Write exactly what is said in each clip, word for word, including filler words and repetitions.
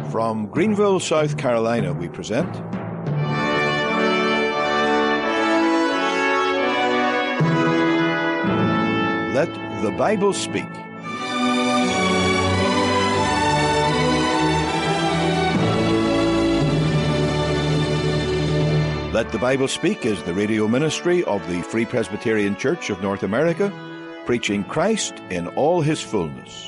From Greenville, South Carolina, we present Let the Bible Speak. Let the Bible Speak is the radio ministry of the Free Presbyterian Church of North America, preaching Christ in all his fullness.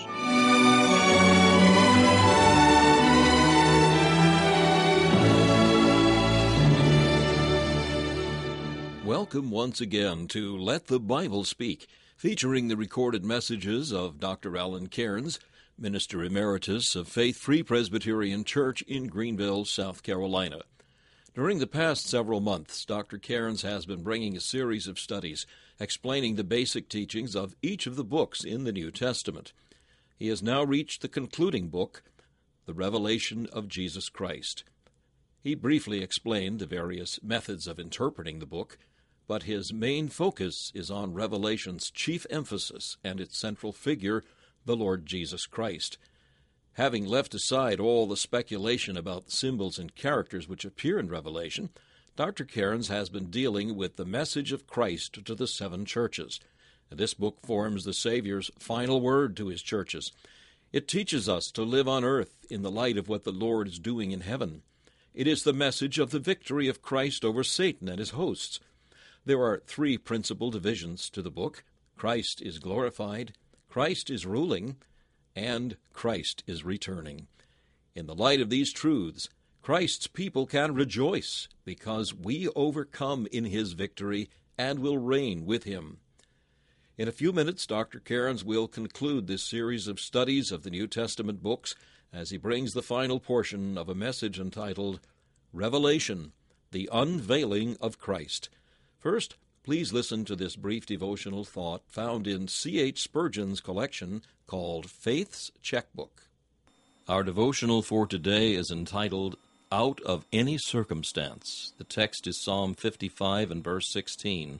Welcome once again to Let the Bible Speak, featuring the recorded messages of Doctor Alan Cairns, Minister Emeritus of Faith Free Presbyterian Church in Greenville, South Carolina. During the past several months, Doctor Cairns has been bringing a series of studies explaining the basic teachings of each of the books in the New Testament. He has now reached the concluding book, The Revelation of Jesus Christ. He briefly explained the various methods of interpreting the book, but his main focus is on Revelation's chief emphasis and its central figure, the Lord Jesus Christ. Having left aside all the speculation about the symbols and characters which appear in Revelation, Doctor Cairns has been dealing with the message of Christ to the seven churches. And this book forms the Savior's final word to his churches. It teaches us to live on earth in the light of what the Lord is doing in heaven. It is the message of the victory of Christ over Satan and his hosts. There are three principal divisions to the book. Christ is glorified, Christ is ruling, and Christ is returning. In the light of these truths, Christ's people can rejoice because we overcome in his victory and will reign with him. In a few minutes, Doctor Cairns will conclude this series of studies of the New Testament books as he brings the final portion of a message entitled Revelation, the Unveiling of Christ. First, please listen to this brief devotional thought found in C H Spurgeon's collection called Faith's Checkbook. Our devotional for today is entitled Out of Any Circumstance. The text is Psalm fifty-five and verse sixteen.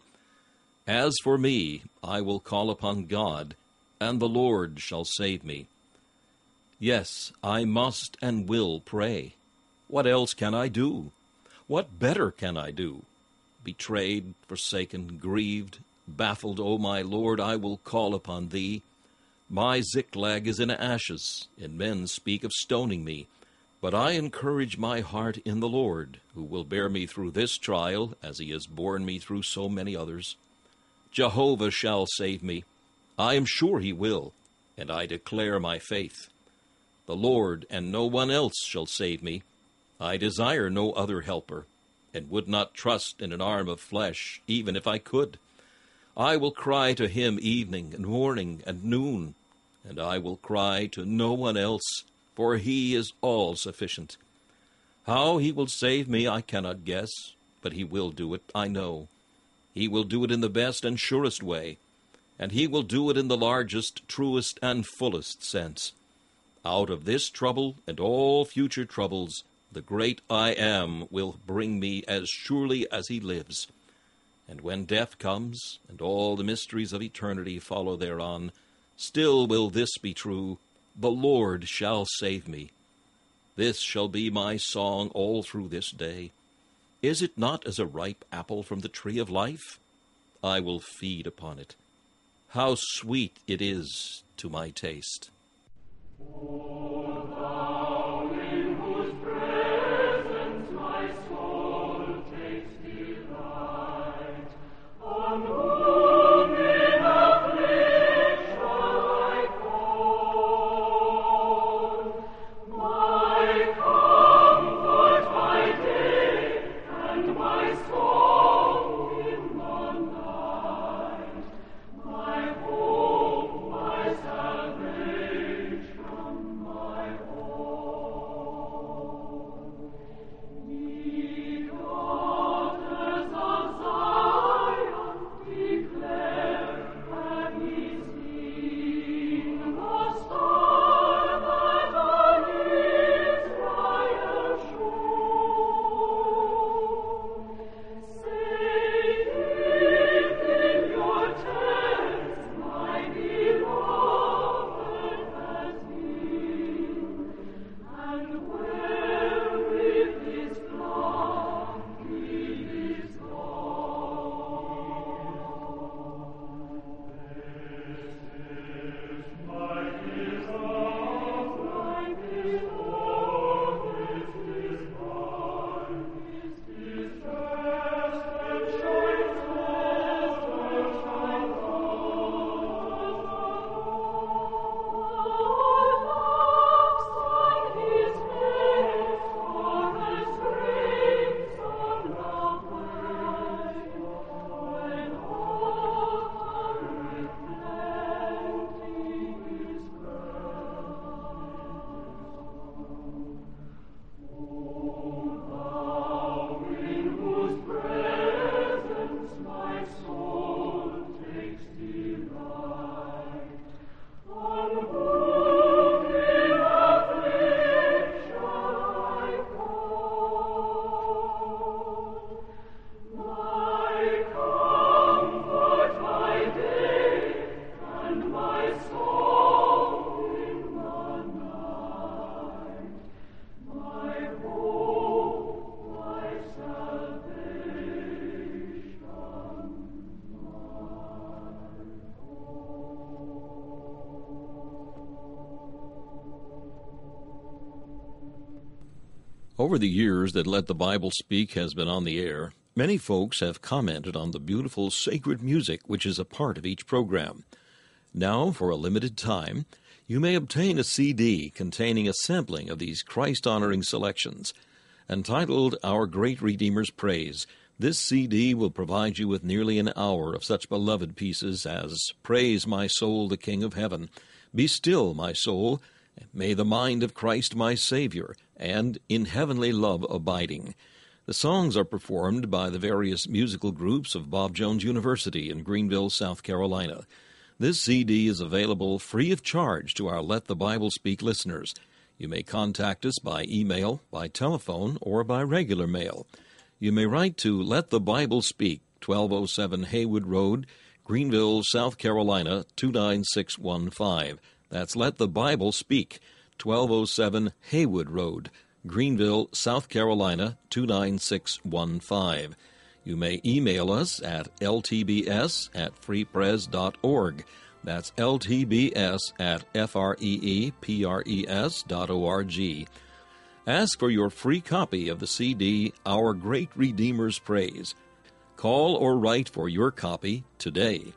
As for me, I will call upon God, and the Lord shall save me. Yes, I must and will pray. What else can I do? What better can I do? Betrayed, forsaken, grieved, baffled, O my Lord, I will call upon thee. My Ziklag is in ashes, and men speak of stoning me. But I encourage my heart in the Lord, who will bear me through this trial, as he has borne me through so many others. Jehovah shall save me. I am sure he will, and I declare my faith. The Lord and no one else shall save me. I desire no other helper, and would not trust in an arm of flesh, even if I could. I will cry to him evening and morning and noon, and I will cry to no one else, for he is all sufficient. How he will save me I cannot guess, but he will do it, I know. He will do it in the best and surest way, and he will do it in the largest, truest, and fullest sense. Out of this trouble and all future troubles, the great I Am will bring me as surely as he lives. And when death comes, and all the mysteries of eternity follow thereon, still will this be true, the Lord shall save me. This shall be my song all through this day. Is it not as a ripe apple from the tree of life? I will feed upon it. How sweet it is to my taste. Salvation, my Over the years that Let the Bible Speak has been on the air, many folks have commented on the beautiful sacred music which is a part of each program. Now, for a limited time, you may obtain a C D containing a sampling of these Christ-honoring selections. Entitled Our Great Redeemer's Praise, this C D will provide you with nearly an hour of such beloved pieces as Praise My Soul, the King of Heaven, Be Still, My Soul, May the Mind of Christ My Savior, and In Heavenly Love Abiding. The songs are performed by the various musical groups of Bob Jones University in Greenville, South Carolina. This C D is available free of charge to our Let the Bible Speak listeners. You may contact us by email, by telephone, or by regular mail. You may write to Let the Bible Speak, twelve oh seven Haywood Road, Greenville, South Carolina, two nine six one five. That's Let the Bible Speak, twelve oh seven Haywood Road, Greenville, South Carolina, two nine six one five. You may email us at l t b s at free pres dot org. That's l t b s at f r e e p r e s dot org. Ask for your free copy of the C D, Our Great Redeemer's Praise. Call or write for your copy today.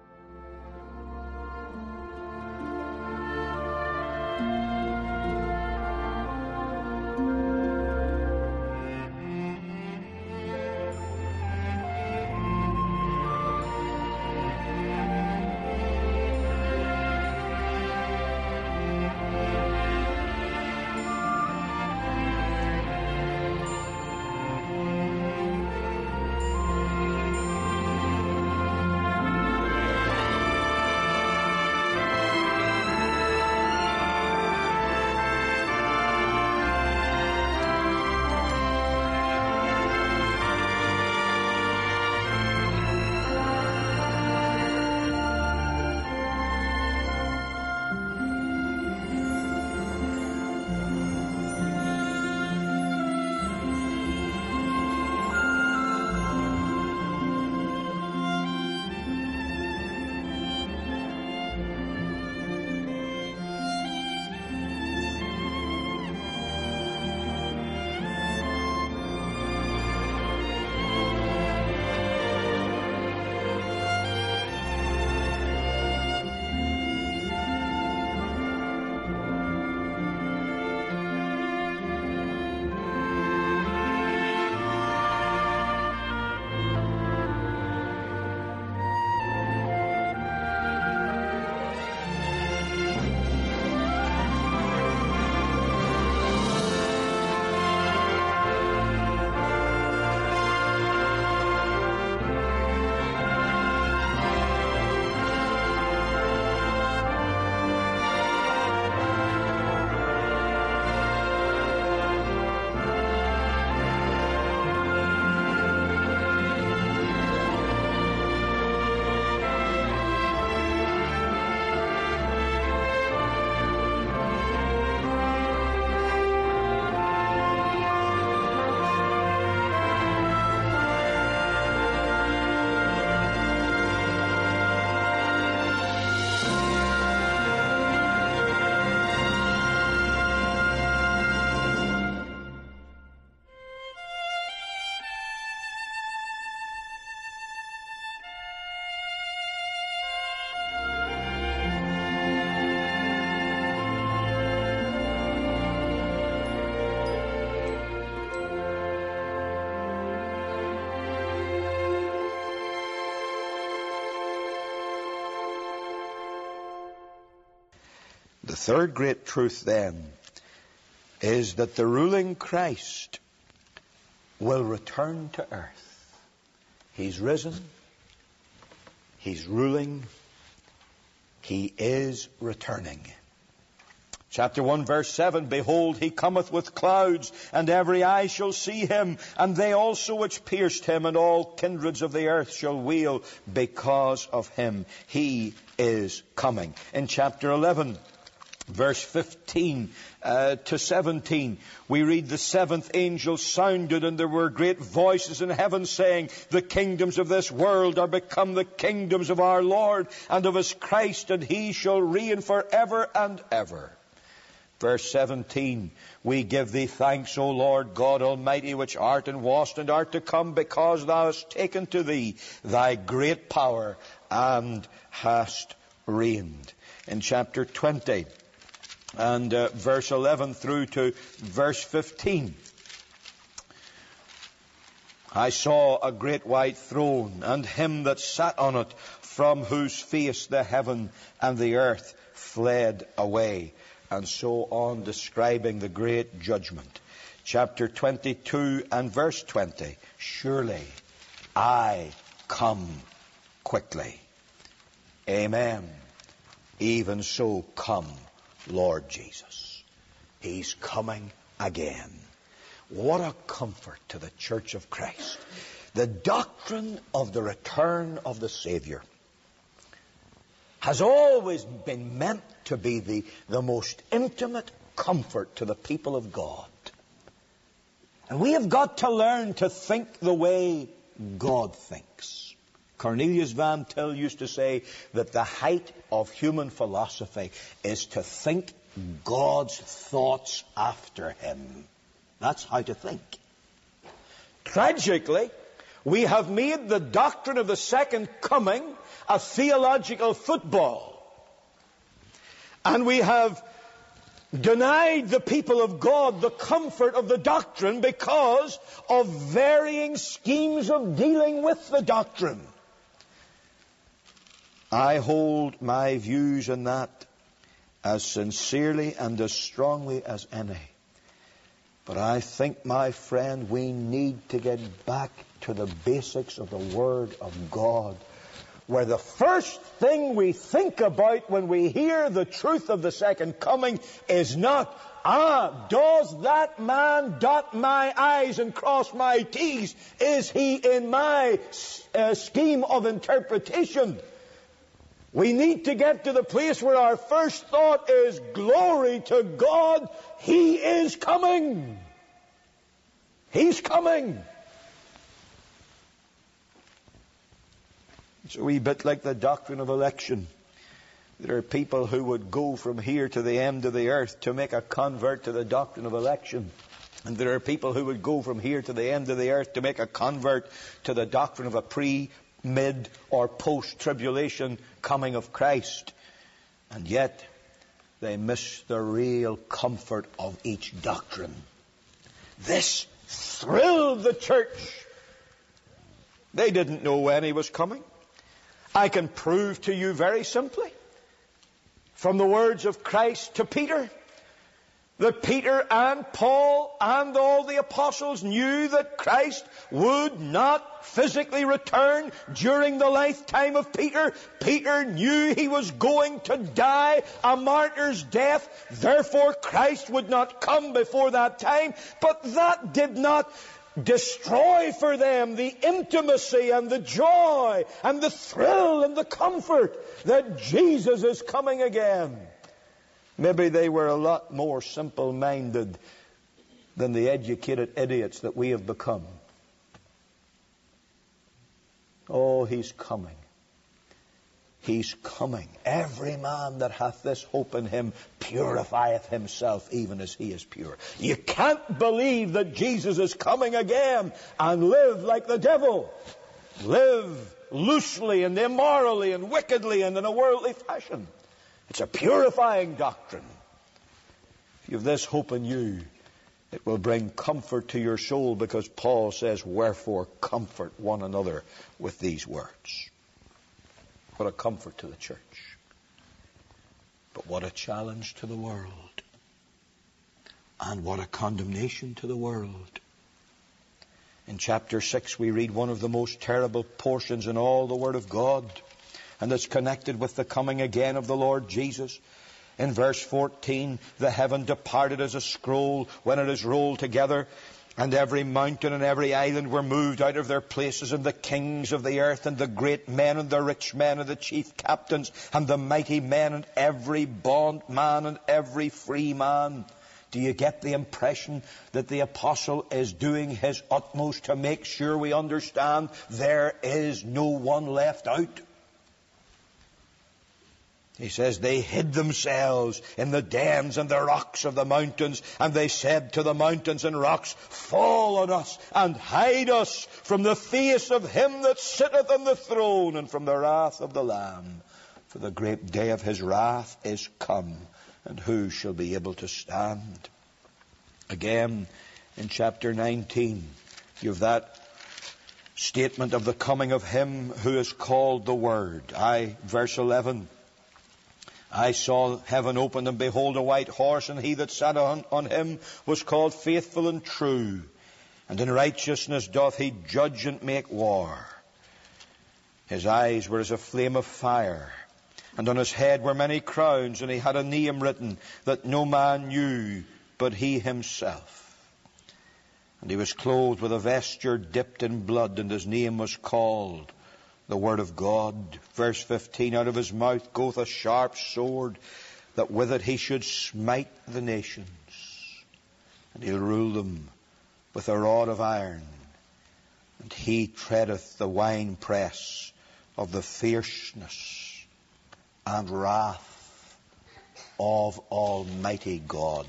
The third great truth, then, is that the ruling Christ will return to earth. He's risen. He's ruling. He is returning. Chapter one, verse seven, Behold, he cometh with clouds, and every eye shall see him, and they also which pierced him, and all kindreds of the earth shall wail because of him. He is coming. In chapter eleven, verse fifteen uh, to seventeen, we read, The seventh angel sounded, and there were great voices in heaven saying, The kingdoms of this world are become the kingdoms of our Lord and of his Christ, and he shall reign forever and ever. Verse seventeen, we give thee thanks, O Lord God Almighty, which art and wast and art to come, because thou hast taken to thee thy great power and hast reigned. In chapter twenty and uh, verse eleven through to verse fifteen, I saw a great white throne, and him that sat on it, from whose face the heaven and the earth fled away. And so on, describing the great judgment. Chapter twenty-two and verse twenty. Surely I come quickly. Amen. Even so come, Lord Jesus. He's coming again. What a comfort to the Church of Christ. The doctrine of the return of the Savior has always been meant to be the, the most intimate comfort to the people of God. And we have got to learn to think the way God thinks. Cornelius Van Til used to say that the height of human philosophy is to think God's thoughts after him. That's how to think. Tragically, we have made the doctrine of the second coming a theological football. And we have denied the people of God the comfort of the doctrine because of varying schemes of dealing with the doctrine. I hold my views in that as sincerely and as strongly as any. But I think, my friend, we need to get back to the basics of the Word of God, where the first thing we think about when we hear the truth of the second coming is not, ah, does that man dot my I's and cross my T's? Is he in my uh, scheme of interpretation? We need to get to the place where our first thought is, glory to God, He is coming. He's coming. It's a wee bit like the doctrine of election. There are people who would go from here to the end of the earth to make a convert to the doctrine of election. And there are people who would go from here to the end of the earth to make a convert to the doctrine of a pre, mid, or post-tribulation coming of Christ. And yet, they miss the real comfort of each doctrine. This thrilled the church. They didn't know when He was coming. I can prove to you very simply, from the words of Christ to Peter, that Peter and Paul and all the apostles knew that Christ would not physically return during the lifetime of Peter. Peter knew he was going to die a martyr's death. Therefore, Christ would not come before that time. But that did not destroy for them the intimacy and the joy and the thrill and the comfort that Jesus is coming again. Maybe they were a lot more simple-minded than the educated idiots that we have become. Oh, He's coming. He's coming. Every man that hath this hope in Him purifieth himself even as He is pure. You can't believe that Jesus is coming again and live like the devil. Live loosely and immorally and wickedly and in a worldly fashion. It's a purifying doctrine. If you have this hope in you, it will bring comfort to your soul, because Paul says, wherefore comfort one another with these words. What a comfort to the church. But what a challenge to the world. And what a condemnation to the world. In chapter six we read one of the most terrible portions in all the Word of God. And it's connected with the coming again of the Lord Jesus. In verse fourteen, the heaven departed as a scroll when it is rolled together, and every mountain and every island were moved out of their places, and the kings of the earth, and the great men, and the rich men, and the chief captains, and the mighty men, and every bondman, and every free man. Do you get the impression that the apostle is doing his utmost to make sure we understand there is no one left out? He says, they hid themselves in the dens and the rocks of the mountains, and they said to the mountains and rocks, fall on us and hide us from the face of him that sitteth on the throne and from the wrath of the Lamb. For the great day of his wrath is come, and who shall be able to stand? Again, in chapter nineteen, you have that statement of the coming of him who is called the Word. I, verse eleven, I saw heaven opened, and behold a white horse, and he that sat on, on him was called Faithful and True, and in righteousness doth he judge and make war. His eyes were as a flame of fire, and on his head were many crowns, and he had a name written that no man knew but he himself. And he was clothed with a vesture dipped in blood, and his name was called the Word of God. Verse fifteen, out of his mouth goeth a sharp sword, that with it he should smite the nations. And he'll rule them with a rod of iron. And he treadeth the winepress of the fierceness and wrath of Almighty God.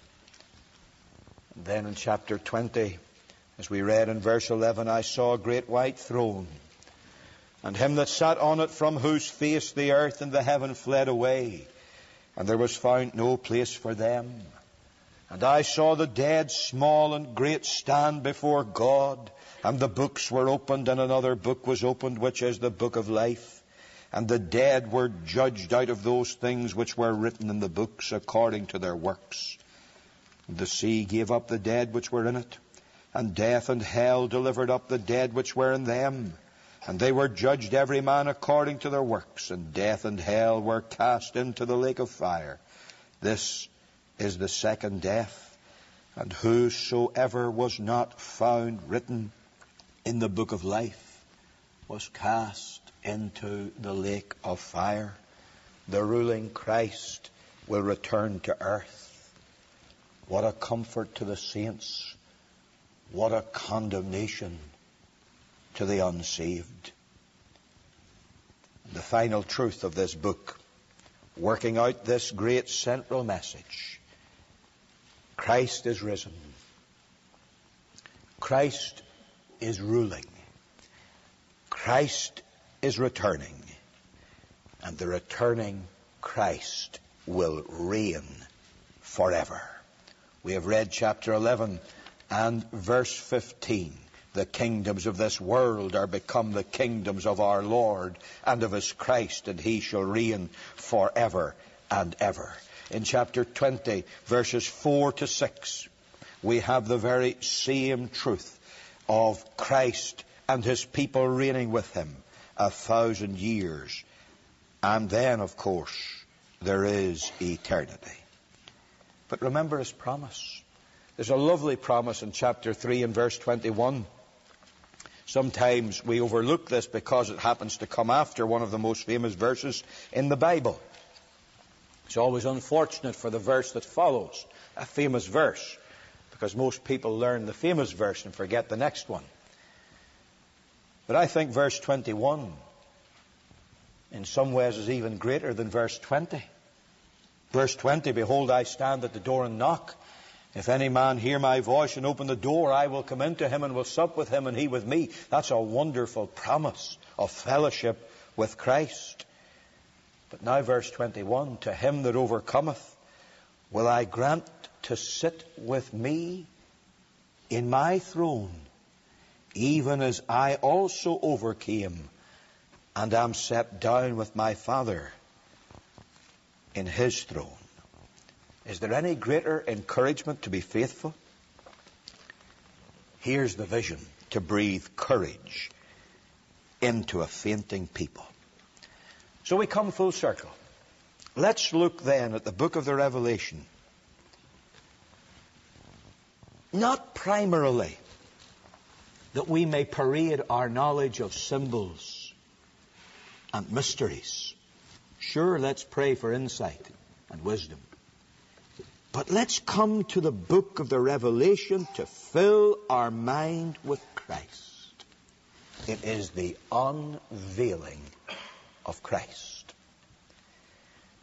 And then in chapter twenty, as we read in verse eleven, I saw a great white throne, and him that sat on it, from whose face the earth and the heaven fled away, and there was found no place for them. And I saw the dead, small and great, stand before God, and the books were opened, and another book was opened, which is the book of life. And the dead were judged out of those things which were written in the books, according to their works. And the sea gave up the dead which were in it, and death and hell delivered up the dead which were in them. And they were judged every man according to their works, and death and hell were cast into the lake of fire. This is the second death. And whosoever was not found written in the book of life was cast into the lake of fire. The ruling Christ will return to earth. What a comfort to the saints. What a condemnation to the unsaved. The final truth of this book, working out this great central message: Christ is risen. Christ is ruling. Christ is returning. And the returning Christ will reign forever. We have read chapter eleven and verse fifteen. The kingdoms of this world are become the kingdoms of our Lord and of his Christ, and he shall reign forever and ever. In chapter twenty, verses four to six, we have the very same truth of Christ and his people reigning with him a thousand years. And then, of course, there is eternity. But remember his promise. There's a lovely promise in chapter three and verse twenty-one. Sometimes we overlook this because it happens to come after one of the most famous verses in the Bible. It's always unfortunate for the verse that follows a famous verse, because most people learn the famous verse and forget the next one. But I think verse twenty-one in some ways is even greater than verse twenty. Verse twenty, behold, I stand at the door and knock. If any man hear my voice and open the door, I will come into him and will sup with him and he with me. That's a wonderful promise of fellowship with Christ. But now verse twenty-one, to him that overcometh will I grant to sit with me in my throne, even as I also overcame and am set down with my Father in his throne. Is there any greater encouragement to be faithful? Here's the vision to breathe courage into a fainting people. So we come full circle. Let's look then at the book of the Revelation. Not primarily that we may parade our knowledge of symbols and mysteries. Sure, let's pray for insight and wisdom. But let's come to the book of the Revelation to fill our mind with Christ. It is the unveiling of Christ.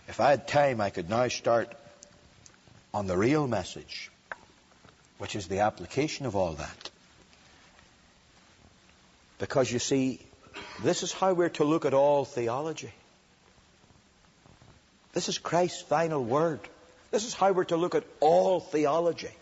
If I had time, I could now start on the real message, which is the application of all that. Because you see, this is how we're to look at all theology. This is Christ's final word. This is how we're to look at all theology,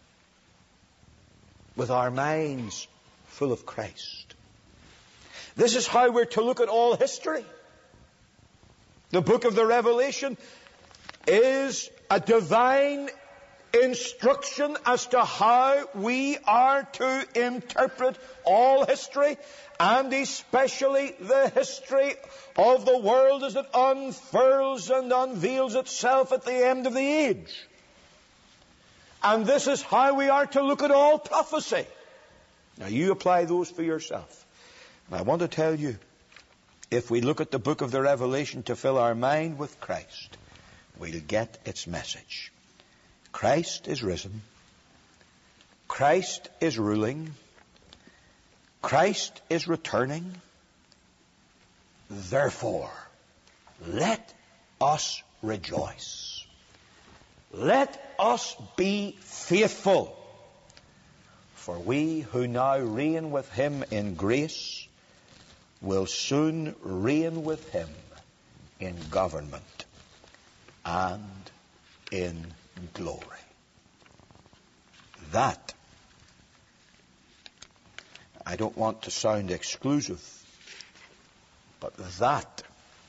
with our minds full of Christ. This is how we're to look at all history. The book of the Revelation is a divine instruction as to how we are to interpret all history, and especially the history of the world as it unfurls and unveils itself at the end of the age. And this is how we are to look at all prophecy. Now you apply those for yourself. And I want to tell you, if we look at the book of the Revelation to fill our mind with Christ, we'll get its message. Christ is risen. Christ is ruling. Christ is returning. Therefore, let us rejoice. Let us be faithful. For we who now reign with him in grace will soon reign with him in government and in glory. That, I don't want to sound exclusive, but that,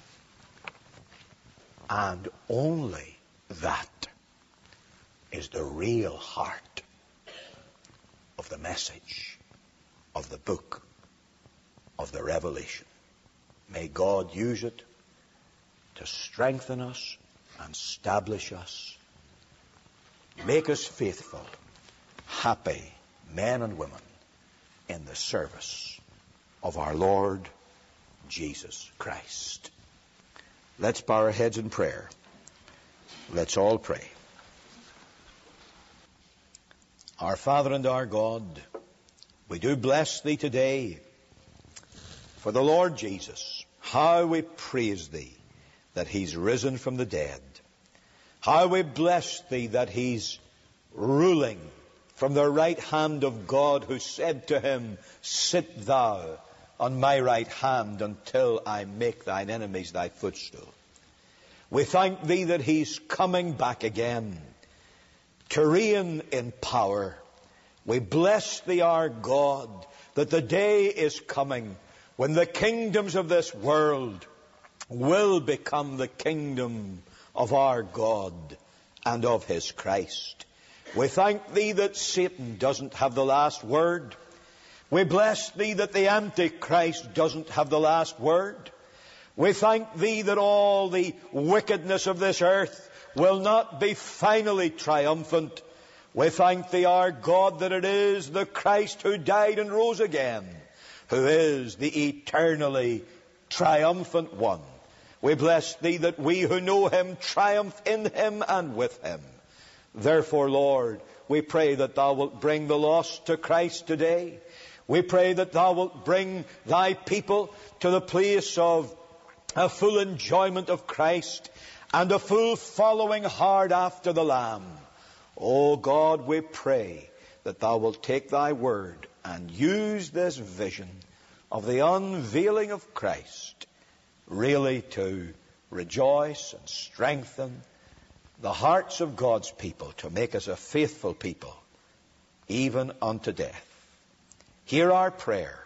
and only that, is the real heart of the message of the book of the Revelation. May God use it to strengthen us and establish us. Make us faithful, happy men and women in the service of our Lord Jesus Christ. Let's bow our heads in prayer. Let's all pray. Our Father and our God, we do bless Thee today for the Lord Jesus. How we praise Thee that He's risen from the dead. How we bless Thee that He's ruling from the right hand of God, who said to Him, sit Thou on my right hand until I make Thine enemies Thy footstool. We thank Thee that He's coming back again to reign in power. We bless Thee, our God, that the day is coming when the kingdoms of this world will become the kingdom of our God and of His Christ. We thank Thee that Satan doesn't have the last word. We bless Thee that the Antichrist doesn't have the last word. We thank Thee that all the wickedness of this earth will not be finally triumphant. We thank Thee, our God, that it is the Christ who died and rose again, who is the eternally triumphant one. We bless Thee that we who know Him triumph in Him and with Him. Therefore, Lord, we pray that Thou wilt bring the lost to Christ today. We pray that Thou wilt bring Thy people to the place of a full enjoyment of Christ and a full following hard after the Lamb. O God, we pray that Thou wilt take Thy word and use this vision of the unveiling of Christ really to rejoice and strengthen the hearts of God's people, to make us a faithful people, even unto death. Hear our prayer.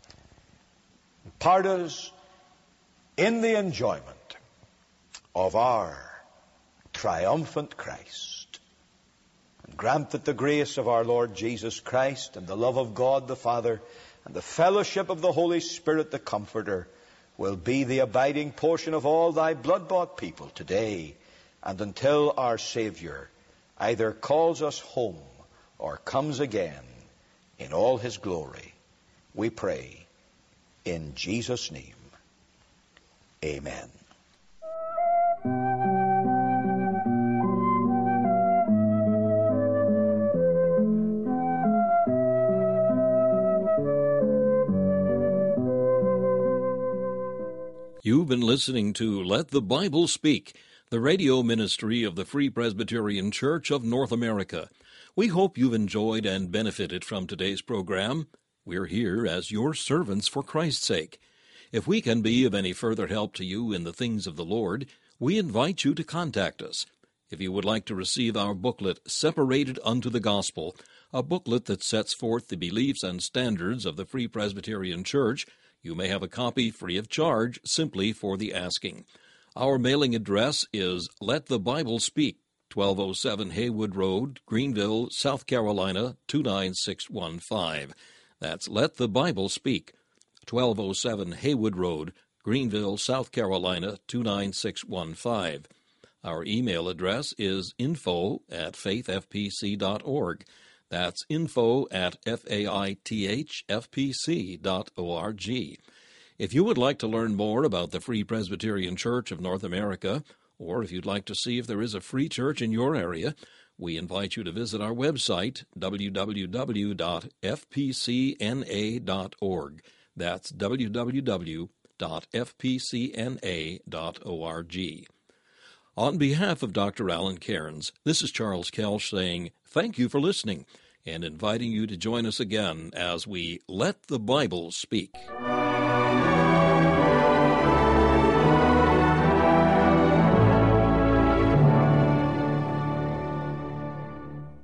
Part us in the enjoyment of our triumphant Christ. And grant that the grace of our Lord Jesus Christ and the love of God the Father and the fellowship of the Holy Spirit the Comforter will be the abiding portion of all Thy blood-bought people today and until our Savior either calls us home or comes again in all His glory. We pray in Jesus' name. Amen. You've been listening to Let the Bible Speak, the radio ministry of the Free Presbyterian Church of North America. We hope you've enjoyed and benefited from today's program. We're here as your servants for Christ's sake. If we can be of any further help to you in the things of the Lord, we invite you to contact us. If you would like to receive our booklet, Separated Unto the Gospel, a booklet that sets forth the beliefs and standards of the Free Presbyterian Church, you may have a copy free of charge simply for the asking. Our mailing address is Let the Bible Speak, twelve oh seven Haywood Road, Greenville, South Carolina, two nine six one five. That's Let the Bible Speak, twelve oh seven Haywood Road, Greenville, South Carolina, two nine six one five. Our email address is info at faith f p c dot org. That's info at faith f p c dot org. If you would like to learn more about the Free Presbyterian Church of North America, or if you'd like to see if there is a free church in your area, we invite you to visit our website, w w w dot f p c n a dot org. That's w w w dot f p c n a dot org. On behalf of Doctor Alan Cairns, this is Charles Kelch saying thank you for listening and inviting you to join us again as we Let the Bible Speak.